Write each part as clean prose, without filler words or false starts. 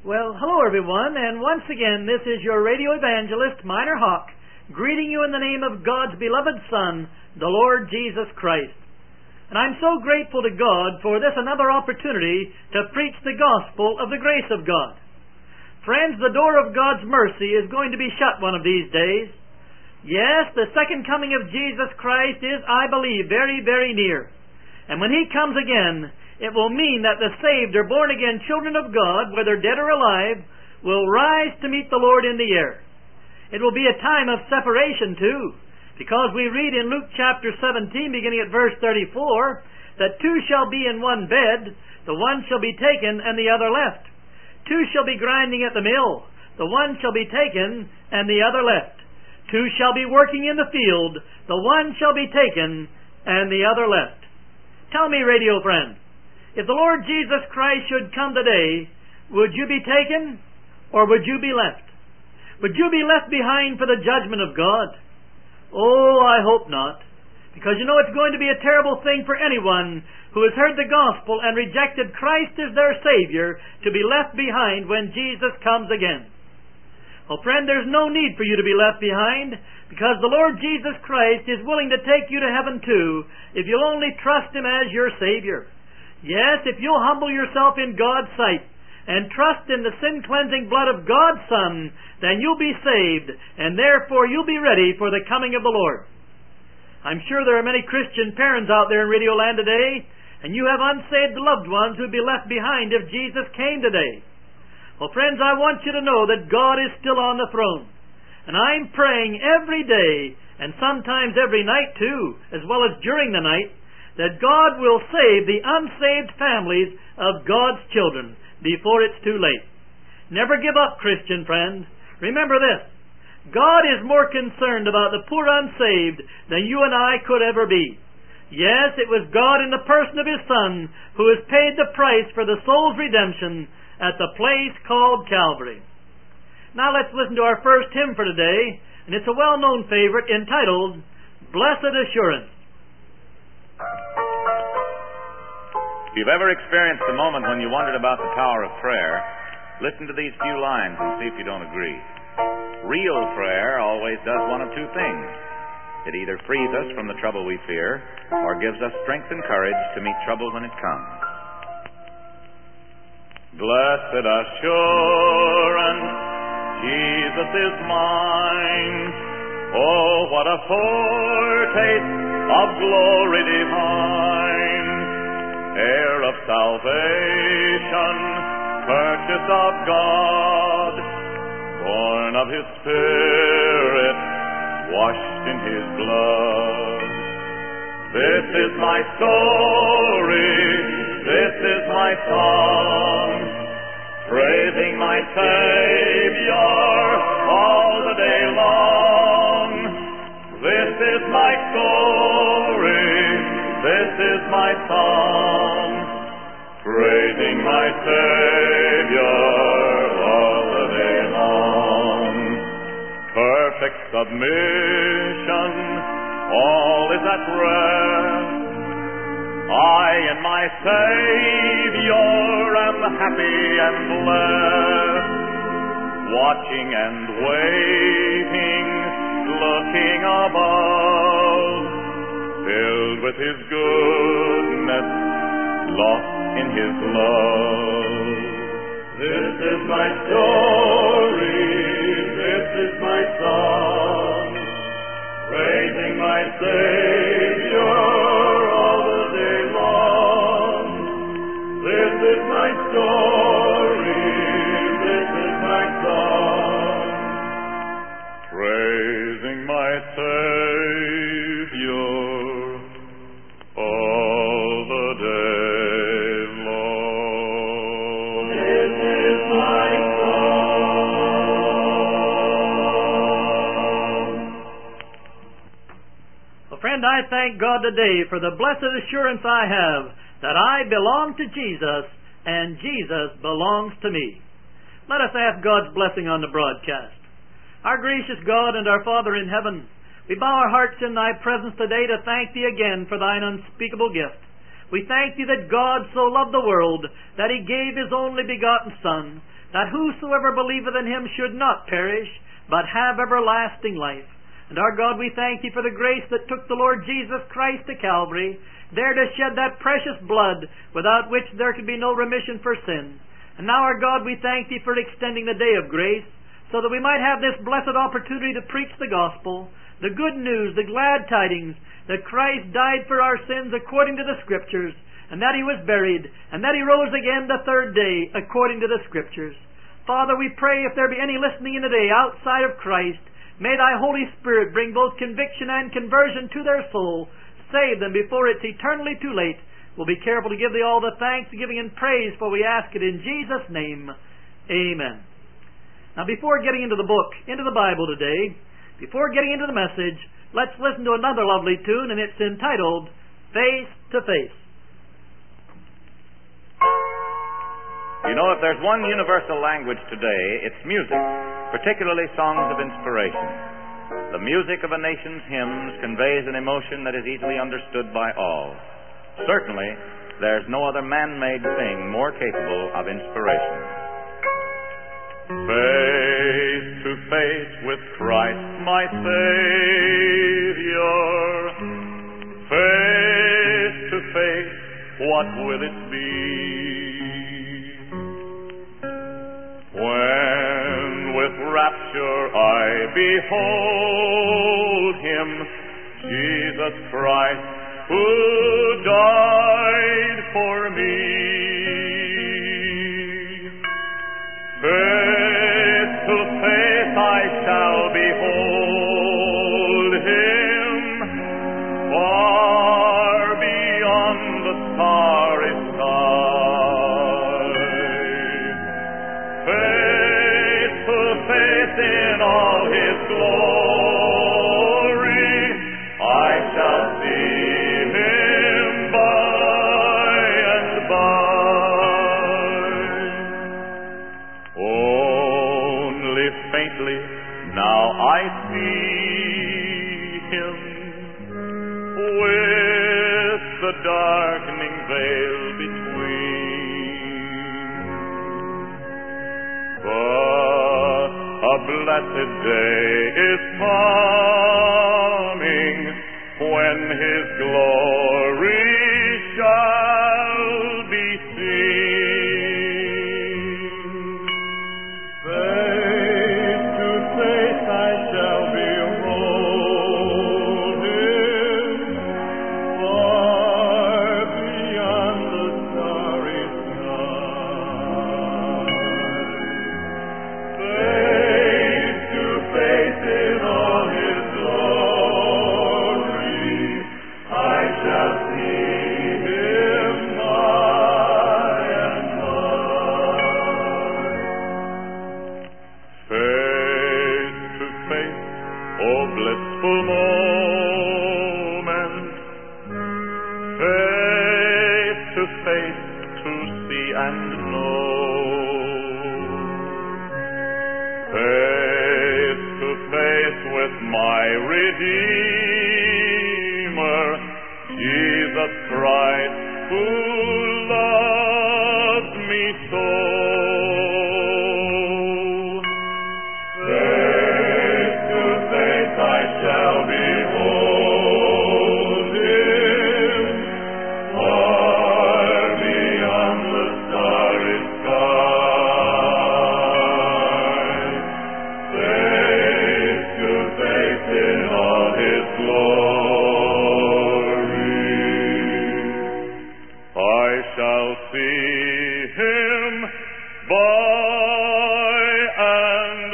Well, hello everyone, and once again, this is your radio evangelist, Minor Hawk, greeting you in the name of God's beloved Son, the Lord Jesus Christ. And I'm so grateful to God for this another opportunity to preach the gospel of the grace of God. Friends, the door of God's mercy is going to be shut one of these days. Yes, the second coming of Jesus Christ is, I believe, very, very near. And when He comes again, it will mean that the saved or born-again children of God, whether dead or alive, will rise to meet the Lord in the air. It will be a time of separation, too, because we read in Luke chapter 17, beginning at verse 34, that two shall be in one bed, the one shall be taken and the other left. Two shall be grinding at the mill, the one shall be taken and the other left. Two shall be working in the field, the one shall be taken and the other left. Tell me, radio friend, if the Lord Jesus Christ should come today, would you be taken or would you be left? Would you be left behind for the judgment of God? Oh, I hope not. Because you know it's going to be a terrible thing for anyone who has heard the gospel and rejected Christ as their Savior to be left behind when Jesus comes again. Well, friend, there's no need for you to be left behind, because the Lord Jesus Christ is willing to take you to heaven too if you'll only trust Him as your Savior. Yes, if you'll humble yourself in God's sight and trust in the sin-cleansing blood of God's Son, then you'll be saved, and therefore you'll be ready for the coming of the Lord. I'm sure there are many Christian parents out there in Radio Land today, and you have unsaved loved ones who'd be left behind if Jesus came today. Well, friends, I want you to know that God is still on the throne, and I'm praying every day, and sometimes every night too, as well as during the night, that God will save the unsaved families of God's children before it's too late. Never give up, Christian friend. Remember this: God is more concerned about the poor unsaved than you and I could ever be. Yes, it was God in the person of His Son who has paid the price for the soul's redemption at the place called Calvary. Now let's listen to our first hymn for today, and it's a well-known favorite entitled, Blessed Assurance. If you've ever experienced a moment when you wondered about the power of prayer, listen to these few lines and see if you don't agree. Real prayer always does one of two things. It either frees us from the trouble we fear, or gives us strength and courage to meet trouble when it comes. Blessed assurance, Jesus is mine. Oh, what a foretaste of glory divine, heir of salvation, purchase of God, born of His Spirit, washed in His blood. This is my story, this is my song, praising my Savior all the day long. This is my story, this is my song, praising my Savior all the day long. Perfect submission, all is at rest. I and my Savior am happy and blessed, watching and waiting, looking above, filled with His goodness, lost in His love. This is my story, this is my song, praising my Savior all the day long. This is my story, this is my song, praising my Savior all the day long. This is my song. Well, friend, I thank God today for the blessed assurance I have that I belong to Jesus and Jesus belongs to me. Let us ask God's blessing on the broadcast. Our gracious God and our Father in heaven, we bow our hearts in Thy presence today to thank Thee again for Thine unspeakable gift. We thank Thee that God so loved the world that He gave His only begotten Son, that whosoever believeth in him should not perish, but have everlasting life. And our God, we thank Thee for the grace that took the Lord Jesus Christ to Calvary, there to shed that precious blood, without which there could be no remission for sins. And now, our God, we thank Thee for extending the day of grace, so that we might have this blessed opportunity to preach the gospel, the good news, the glad tidings, that Christ died for our sins according to the Scriptures, and that He was buried, and that He rose again the third day according to the Scriptures. Father, we pray if there be any listening in today outside of Christ, may Thy Holy Spirit bring both conviction and conversion to their soul. Save them before it's eternally too late. We'll be careful to give Thee all the thanksgiving and praise, for we ask it in Jesus' name. Amen. Now, before getting into the book, into the Bible today, before getting into the message, let's listen to another lovely tune, and it's entitled Face to Face. You know, if there's one universal language today, it's music, particularly songs of inspiration. The music of a nation's hymns conveys an emotion that is easily understood by all. Certainly, there's no other man-made thing more capable of inspiration. Face to face with Christ my Savior, face to face, what will it be? When with rapture I behold Him, Jesus Christ, who died for me. Face to face I shall behold Him, far beyond the starry sky. Face to face in all His glory, I shall see Him by and by. Only faintly now I see Him, with the darkening veil between. But a blessed day is coming when His glory shall be seen. Face to face I shall behold Him, far beyond the starry sky. Face to face in all His glory, I shall see Him by and by. Face to face, oh blissful moment. Face to face to see and know. Face to face with my Redeemer, Jesus Christ, who loves me so. Face to face I shall behold Him, far beyond the starry sky. Face to face in all His glory, I shall see Him by and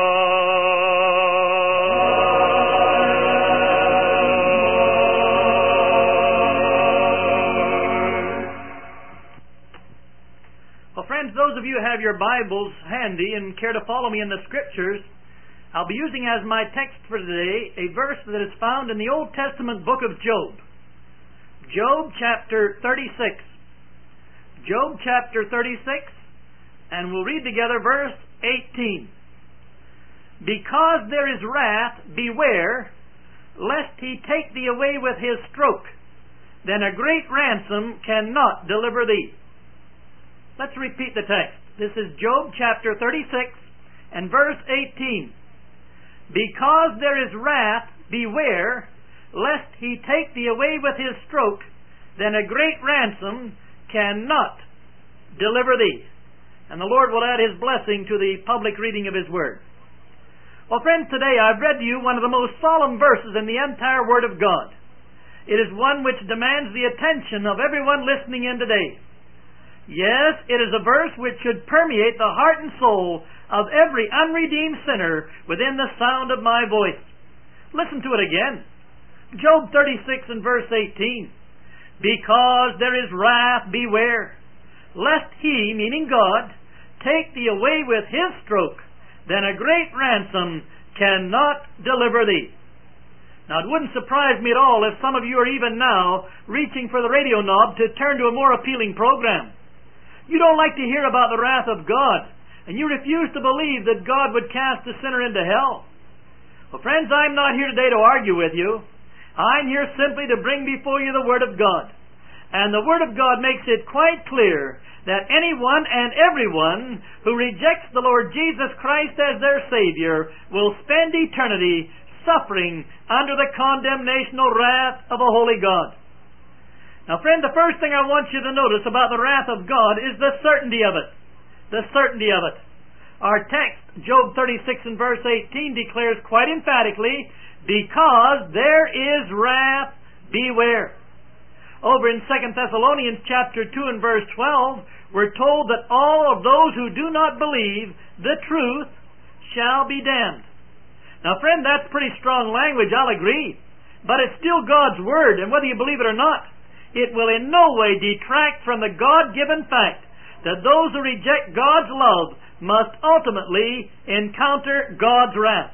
by. Well, friends, those of you who have your Bibles handy and care to follow me in the Scriptures, I'll be using as my text for today a verse that is found in the Old Testament book of Job. Job chapter 36. Job chapter 36, and we'll read together verse 18. Because there is wrath, beware, lest He take thee away with His stroke. Then a great ransom cannot deliver thee. Let's repeat the text. This is Job chapter 36 and verse 18. Because there is wrath, beware, lest he take thee away with his stroke, then a great ransom cannot deliver thee. And the Lord will add his blessing to the public reading of his word. Well, friends, today I've read to you one of the most solemn verses in the entire Word of God. It is one which demands the attention of everyone listening in today. Yes, it is a verse which should permeate the heart and soul of every unredeemed sinner within the sound of my voice. Listen to it again. Job 36 and verse 18. Because there is wrath, beware, lest he, meaning God, take thee away with his stroke, then a great ransom cannot deliver thee. Now, it wouldn't surprise me at all if some of you are even now reaching for the radio knob to turn to a more appealing program. You don't like to hear about the wrath of God, and you refuse to believe that God would cast a sinner into hell. Well, friends, I'm not here today to argue with you. I'm here simply to bring before you the Word of God. And the Word of God makes it quite clear that anyone and everyone who rejects the Lord Jesus Christ as their Savior will spend eternity suffering under the condemnational wrath of a holy God. Now, friend, the first thing I want you to notice about the wrath of God is the certainty of it. The certainty of it. Our text, Job 36 and verse 18, declares quite emphatically, because there is wrath, beware. Over in 2 Thessalonians chapter 2 and verse 12, we're told that all of those who do not believe the truth shall be damned. Now, friend, that's pretty strong language, I'll agree. But it's still God's Word, and whether you believe it or not, it will in no way detract from the God-given fact that those who reject God's love must ultimately encounter God's wrath.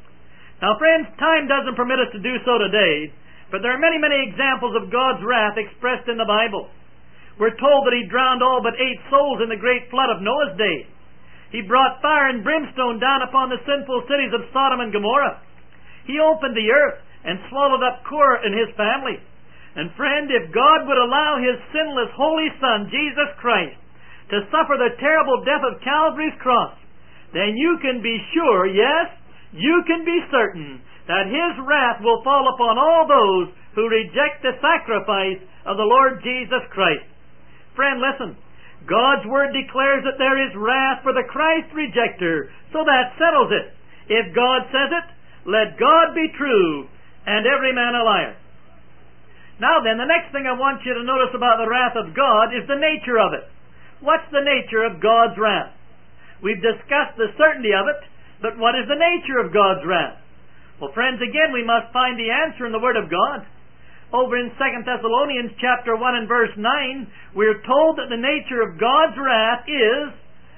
Now, friends, time doesn't permit us to do so today, but there are many, many examples of God's wrath expressed in the Bible. We're told that He drowned all but 8 souls in the great flood of Noah's day. He brought fire and brimstone down upon the sinful cities of Sodom and Gomorrah. He opened the earth and swallowed up Korah and his family. And friend, if God would allow His sinless, holy Son, Jesus Christ, to suffer the terrible death of Calvary's cross, then you can be sure, yes, you can be certain, that His wrath will fall upon all those who reject the sacrifice of the Lord Jesus Christ. Friend, listen. God's Word declares that there is wrath for the Christ rejecter, so that settles it. If God says it, let God be true, and every man a liar. Now then, the next thing I want you to notice about the wrath of God is the nature of it. What's the nature of God's wrath? We've discussed the certainty of it, but what is the nature of God's wrath? Well, friends, again, we must find the answer in the Word of God. Over in 2 Thessalonians chapter 1 and verse 9, we're told that the nature of God's wrath is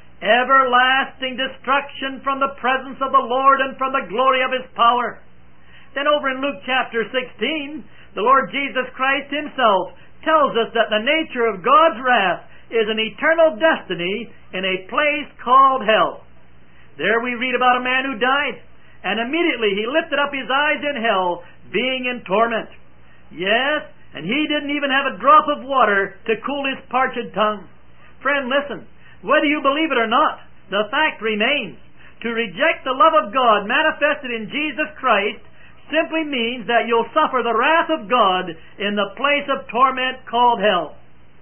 everlasting destruction from the presence of the Lord and from the glory of His power. Then over in Luke chapter 16, the Lord Jesus Christ Himself tells us that the nature of God's wrath is an eternal destiny in a place called hell. There we read about a man who died, and immediately he lifted up his eyes in hell, being in torment. Yes, and he didn't even have a drop of water to cool his parched tongue. Friend, listen, whether you believe it or not, the fact remains. To reject the love of God manifested in Jesus Christ simply means that you'll suffer the wrath of God in the place of torment called hell.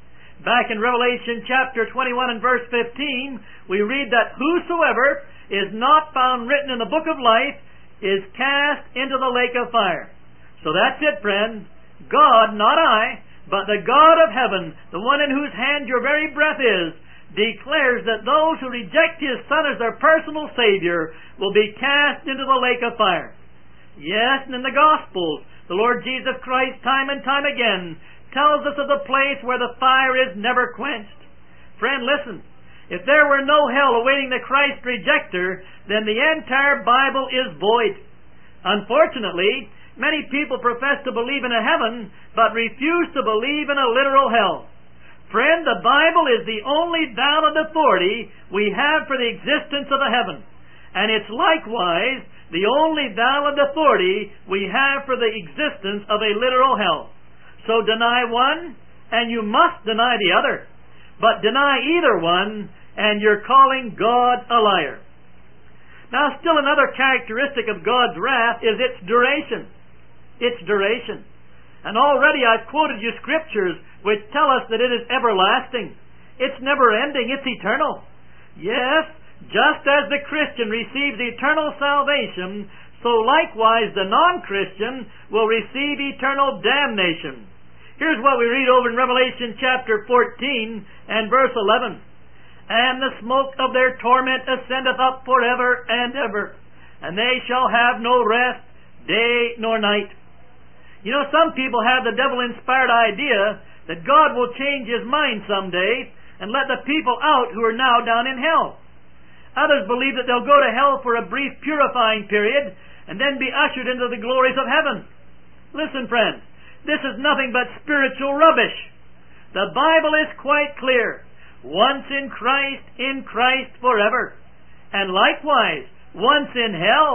Back in Revelation chapter 21 and verse 15, we read that whosoever is not found written in the book of life is cast into the lake of fire. So that's it, friend. God, not I, but the God of heaven, the one in whose hand your very breath is, declares that those who reject His Son as their personal Savior will be cast into the lake of fire. Yes, and in the Gospels, the Lord Jesus Christ, time and time again, tells us of the place where the fire is never quenched. Friend, listen. If there were no hell awaiting the Christ rejecter, then the entire Bible is void. Unfortunately, many people profess to believe in a heaven, but refuse to believe in a literal hell. Friend, the Bible is the only valid authority we have for the existence of a heaven. And it's likewise the only valid authority we have for the existence of a literal hell. So deny one, and you must deny the other. But deny either one, and you're calling God a liar. Now, still another characteristic of God's wrath is its duration. Its duration. And already I've quoted you scriptures which tell us that it is everlasting. It's never ending. It's eternal. Yes, just as the Christian receives eternal salvation, so likewise the non-Christian will receive eternal damnation. Here's what we read over in Revelation chapter 14 and verse 11. And the smoke of their torment ascendeth up forever and ever, and they shall have no rest, day nor night. You know, some people have the devil-inspired idea that God will change His mind someday and let the people out who are now down in hell. Others believe that they'll go to hell for a brief purifying period and then be ushered into the glories of heaven. Listen, friends, this is nothing but spiritual rubbish. The Bible is quite clear. Once in Christ forever. And likewise, once in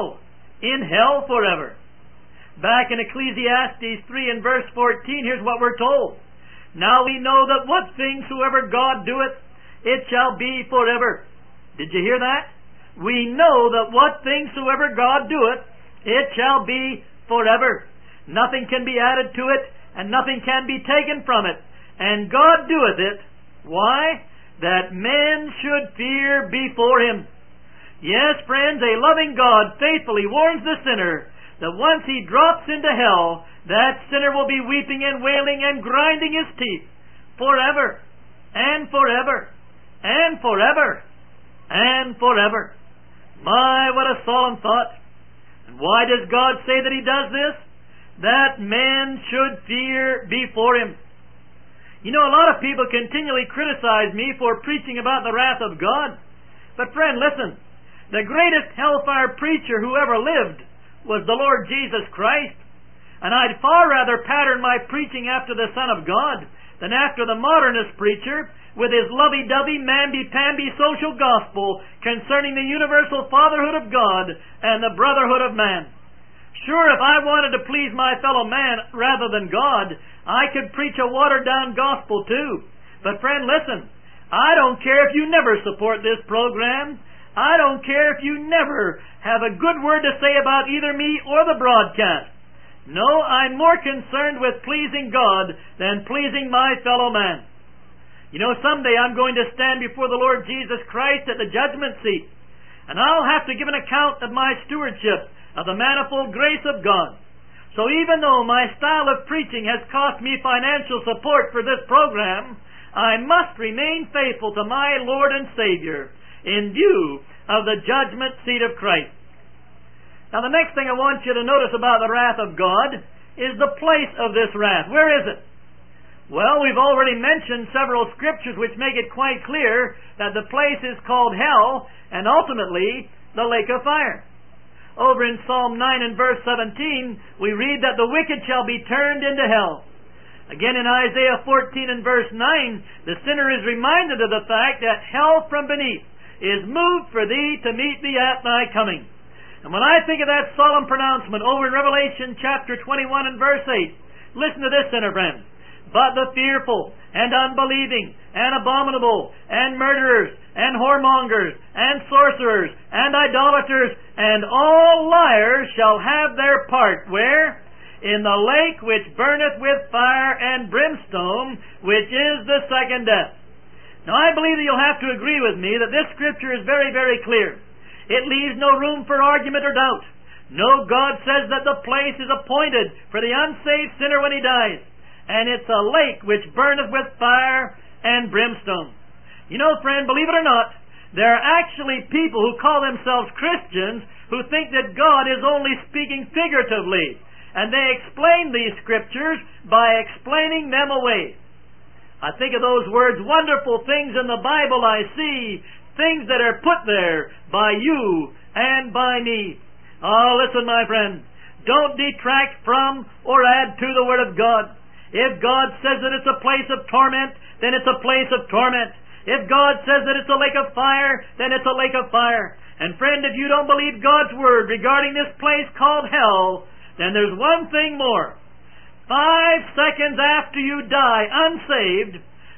hell forever. Back in Ecclesiastes 3 and verse 14, here's what we're told. Now we know that what things soever God doeth, it shall be forever. Did you hear that? We know that what things soever God doeth, it shall be forever. Nothing can be added to it, and nothing can be taken from it. And God doeth it. Why? That men should fear before Him. Yes, friends, a loving God faithfully warns the sinner that once he drops into hell, that sinner will be weeping and wailing and grinding his teeth forever and forever and forever and forever. My, what a solemn thought. And why does God say that He does this? That men should fear before Him. You know, a lot of people continually criticize me for preaching about the wrath of God. But friend, listen. The greatest hellfire preacher who ever lived was the Lord Jesus Christ. And I'd far rather pattern my preaching after the Son of God than after the modernist preacher with his lovey-dovey, mamby-pamby social gospel concerning the universal fatherhood of God and the brotherhood of man. Sure, if I wanted to please my fellow man rather than God, I could preach a watered-down gospel too. But friend, listen, I don't care if you never support this program. I don't care if you never have a good word to say about either me or the broadcast. No, I'm more concerned with pleasing God than pleasing my fellow man. You know, someday I'm going to stand before the Lord Jesus Christ at the judgment seat, and I'll have to give an account of my stewardship of the manifold grace of God. So even though my style of preaching has cost me financial support for this program, I must remain faithful to my Lord and Savior in view of the judgment seat of Christ. Now the next thing I want you to notice about the wrath of God is the place of this wrath. Where is it? Well, we've already mentioned several scriptures which make it quite clear that the place is called hell and ultimately the lake of fire. Over in Psalm 9 and verse 17, we read that the wicked shall be turned into hell. Again in Isaiah 14 and verse 9, the sinner is reminded of the fact that hell from beneath is moved for thee to meet thee at thy coming. And when I think of that solemn pronouncement over in Revelation chapter 21 and verse 8, listen to this, sinner friend. But the fearful and unbelieving and abominable and murderers and whoremongers and sorcerers and idolaters and all liars shall have their part. Where? In the lake which burneth with fire and brimstone, which is the second death. Now I believe that you'll have to agree with me that this scripture is very, very clear. It leaves no room for argument or doubt. No, God says that the place is appointed for the unsaved sinner when he dies. And it's a lake which burneth with fire and brimstone. You know, friend, believe it or not, there are actually people who call themselves Christians who think that God is only speaking figuratively, and they explain these scriptures by explaining them away. I think of those words, wonderful things in the Bible I see, things that are put there by you and by me. Oh, listen, my friend, don't detract from or add to the Word of God. If God says that it's a place of torment, then it's a place of torment. If God says that it's a lake of fire, then it's a lake of fire. And friend, if you don't believe God's Word regarding this place called hell, then there's one thing more. 5 seconds after you die unsaved,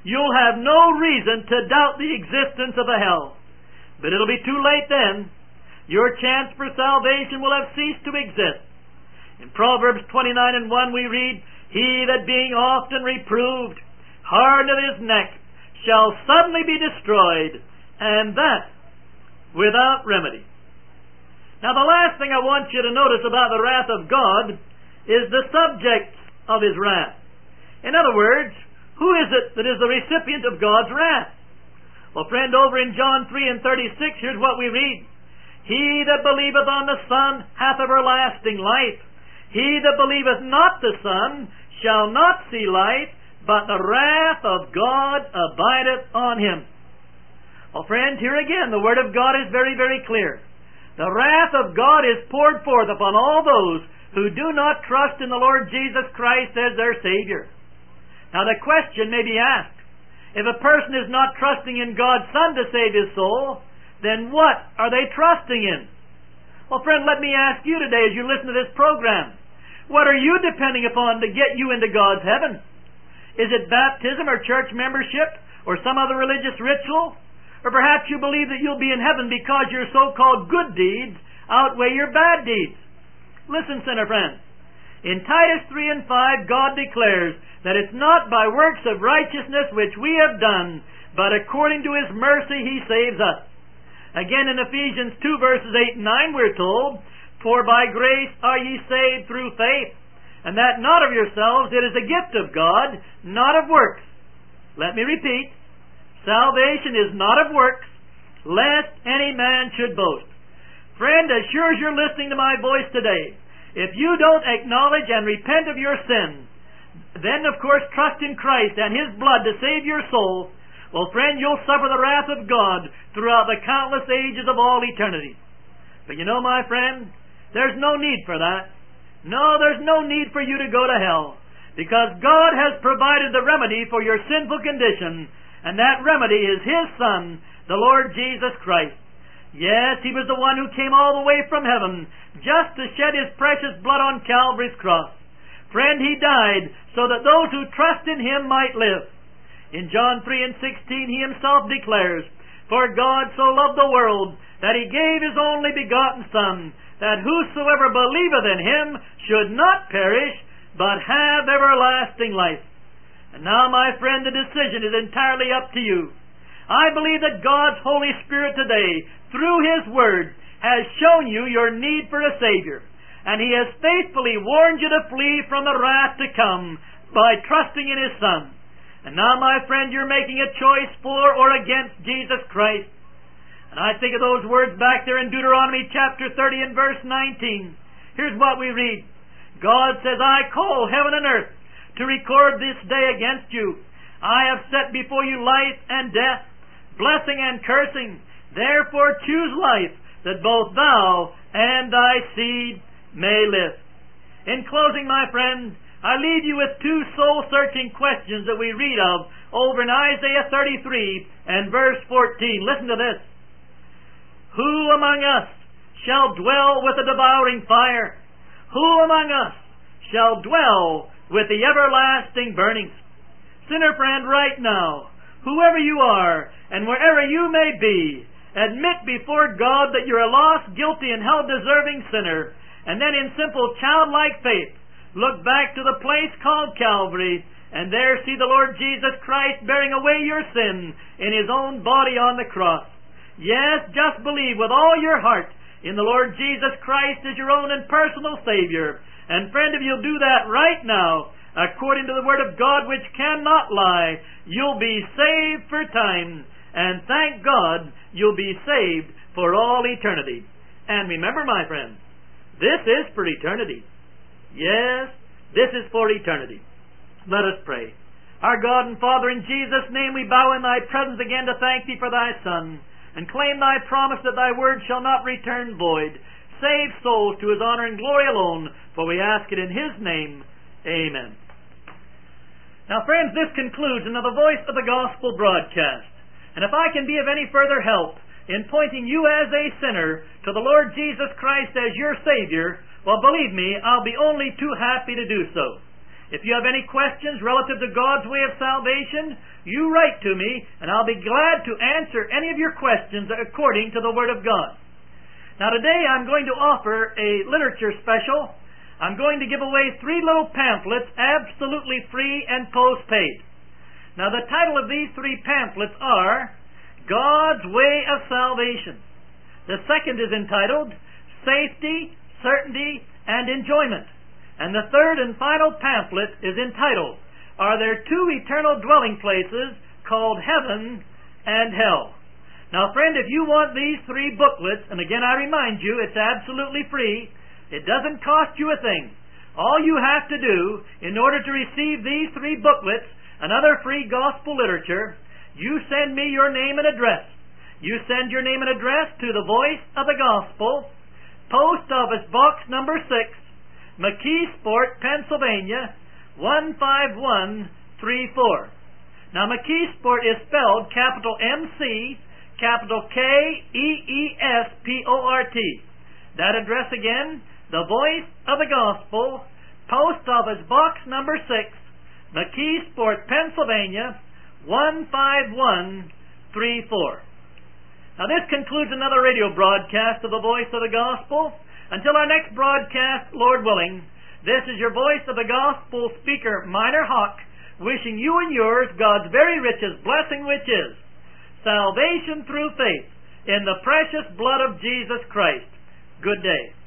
you'll have no reason to doubt the existence of a hell. But it'll be too late then. Your chance for salvation will have ceased to exist. In Proverbs 29:1 we read, "He that being often reproved hardeneth his neck shall suddenly be destroyed, and that without remedy." Now the last thing I want you to notice about the wrath of God is the subject of His wrath. In other words, who is it that is the recipient of God's wrath? Well, friend, over in John 3:36, here's what we read. "He that believeth on the Son hath everlasting life. He that believeth not the Son shall not see life, but the wrath of God abideth on him." Well, friend, here again, the Word of God is very, very clear. The wrath of God is poured forth upon all those who do not trust in the Lord Jesus Christ as their Savior. Now the question may be asked, if a person is not trusting in God's Son to save his soul, then what are they trusting in? Well, friend, let me ask you today as you listen to this program, what are you depending upon to get you into God's heaven? Is it baptism or church membership or some other religious ritual? Or perhaps you believe that you'll be in heaven because your so-called good deeds outweigh your bad deeds. Listen, sinner friend. In Titus 3:5, God declares that it's not by works of righteousness which we have done, but according to His mercy He saves us. Again in Ephesians 2 verses 8 and 9 we're told, "For by grace are ye saved through faith, and that not of yourselves, it is a gift of God, not of works." Let me repeat. Salvation is not of works, lest any man should boast. Friend, as sure as you're listening to my voice today, if you don't acknowledge and repent of your sin, then of course trust in Christ and His blood to save your soul, well, friend, you'll suffer the wrath of God throughout the countless ages of all eternity. But you know, my friend, there's no need for that. No, there's no need for you to go to hell, because God has provided the remedy for your sinful condition, and that remedy is His Son, the Lord Jesus Christ. Yes, He was the one who came all the way from heaven just to shed His precious blood on Calvary's cross. Friend, He died so that those who trust in Him might live. In John 3:16, He Himself declares, "For God so loved the world that He gave His only begotten Son, that whosoever believeth in Him should not perish, but have everlasting life." And now, my friend, the decision is entirely up to you. I believe that God's Holy Spirit today, through His Word, has shown you your need for a Savior, and He has faithfully warned you to flee from the wrath to come by trusting in His Son. And now, my friend, you're making a choice for or against Jesus Christ. And I think of those words back there in Deuteronomy chapter 30 and verse 19. Here's what we read. God says, "I call heaven and earth to record this day against you. I have set before you life and death, blessing and cursing. Therefore choose life, that both thou and thy seed may live." In closing, my friend, I leave you with two soul-searching questions that we read of over in Isaiah 33 and verse 14. Listen to this. "Who among us shall dwell with the devouring fire? Who among us shall dwell with the everlasting burnings?" Sinner friend, right now, whoever you are and wherever you may be, admit before God that you're a lost, guilty, and hell-deserving sinner, and then in simple childlike faith, look back to the place called Calvary, and there see the Lord Jesus Christ bearing away your sin in His own body on the cross. Yes, just believe with all your heart in the Lord Jesus Christ as your own and personal Savior. And friend, if you'll do that right now, according to the Word of God, which cannot lie, you'll be saved for time. And thank God, you'll be saved for all eternity. And remember, my friend, this is for eternity. Yes, this is for eternity. Let us pray. Our God and Father, in Jesus' name we bow in Thy presence again to thank Thee for Thy Son, and claim Thy promise that Thy word shall not return void. Save souls to His honor and glory alone, for we ask it in His name. Amen. Now, friends, this concludes another Voice of the Gospel broadcast. And if I can be of any further help in pointing you as a sinner to the Lord Jesus Christ as your Savior, well, believe me, I'll be only too happy to do so. If you have any questions relative to God's way of salvation, you write to me, and I'll be glad to answer any of your questions according to the Word of God. Now today I'm going to offer a literature special. I'm going to give away 3 little pamphlets absolutely free and postpaid. Now the title of these 3 pamphlets are God's Way of Salvation. The second is entitled Safety, Certainty, and Enjoyment. And the third and final pamphlet is entitled, Are There 2 Eternal Dwelling Places Called Heaven and Hell? Now, friend, if you want these 3 booklets, and again I remind you, it's absolutely free. It doesn't cost you a thing. All you have to do, in order to receive these 3 booklets and other free gospel literature, you send me your name and address. You send your name and address to the Voice of the Gospel, Post Office Box number 6, McKeesport, Pennsylvania, 15134. Now, McKeesport is spelled capital MC, capital KEESPORT. That address again, the Voice of the Gospel, Post Office Box number 6, McKeesport, Pennsylvania, 15134. Now, this concludes another radio broadcast of the Voice of the Gospel. Until our next broadcast, Lord willing, this is your Voice of the Gospel speaker, Minor Hawk, wishing you and yours God's very richest blessing, which is salvation through faith in the precious blood of Jesus Christ. Good day.